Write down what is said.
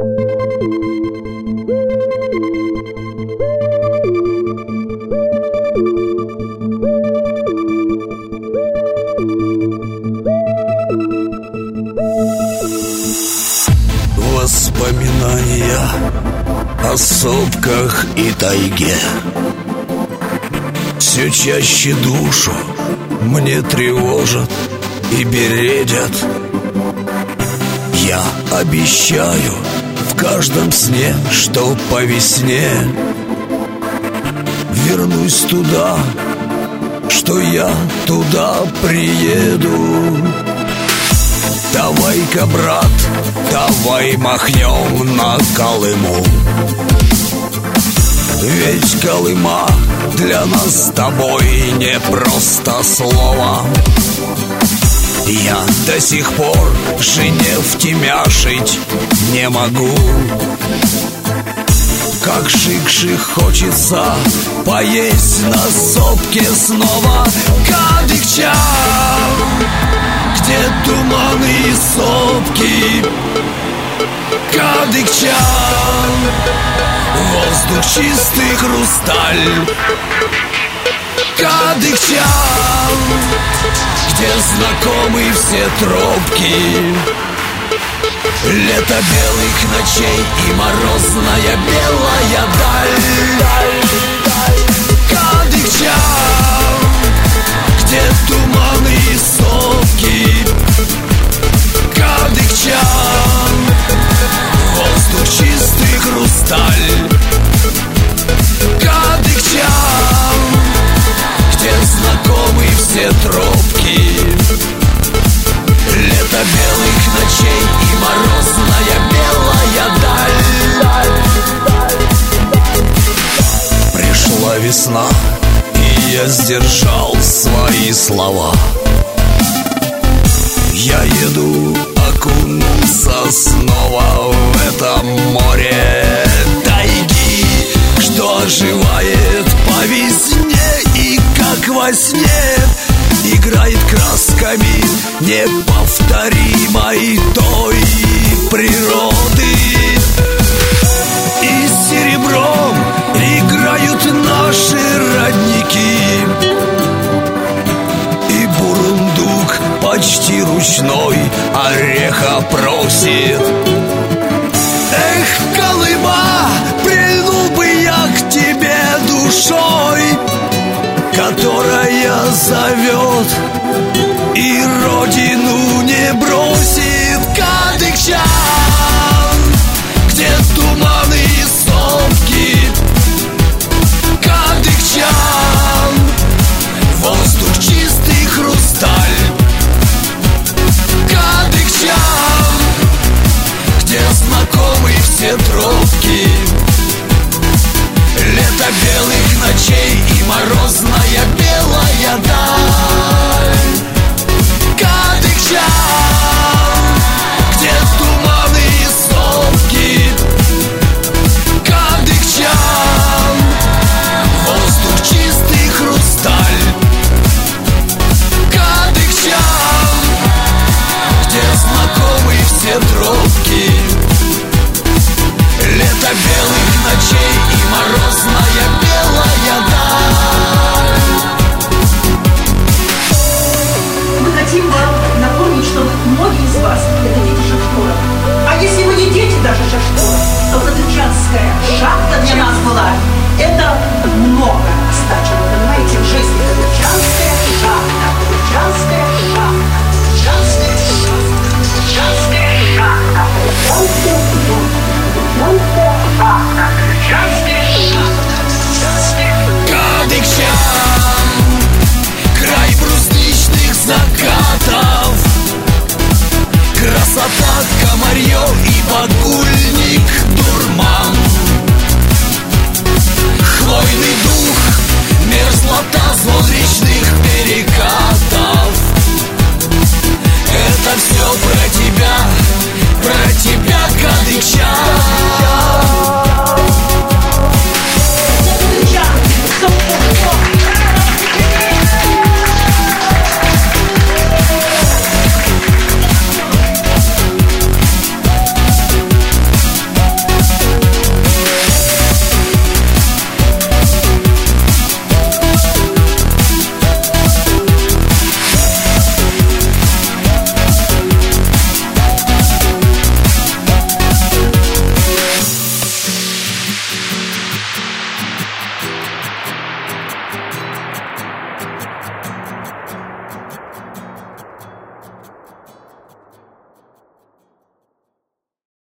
Воспоминания о сопках и тайге все чаще душу мне тревожат и бередят. Я обещаю в каждом сне, что по весне вернусь туда, что я туда приеду. Давай-ка, брат, давай махнем на Колыму. Ведь Колыма для нас с тобой не просто слово. Я до сих пор жене втемяшить не могу. Как шикши хочется поесть на сопке снова кадыкча, где туманы и сопки, кадыкча, воздух чистый хрусталь, кадыкча, где знакомы все тропки. Лето белых ночей и морозная белая даль, кадыкча, где туманы и сопки, кадыкча, воздух чистый хрусталь, кадыкча, где знакомы все тропки. Лето белых ночей и морозная белая даль. Пришла весна, и я сдержал свои слова. Я еду окунуться снова в это море тайги, что оживает по весне и как во сне играет красками неповторимой той природы. И серебром играют наши родники, и бурундук почти ручной ореха просит. Эх, Колыма, прильнул бы я к тебе душой, которая зовет и родину не бросит, кадыкча, где туманы и сопки, кадыкча, воздух чистый хрусталь, кадыкча, где знакомы все тропки. Лето белых ночей и морозная белая даль, кадыкча.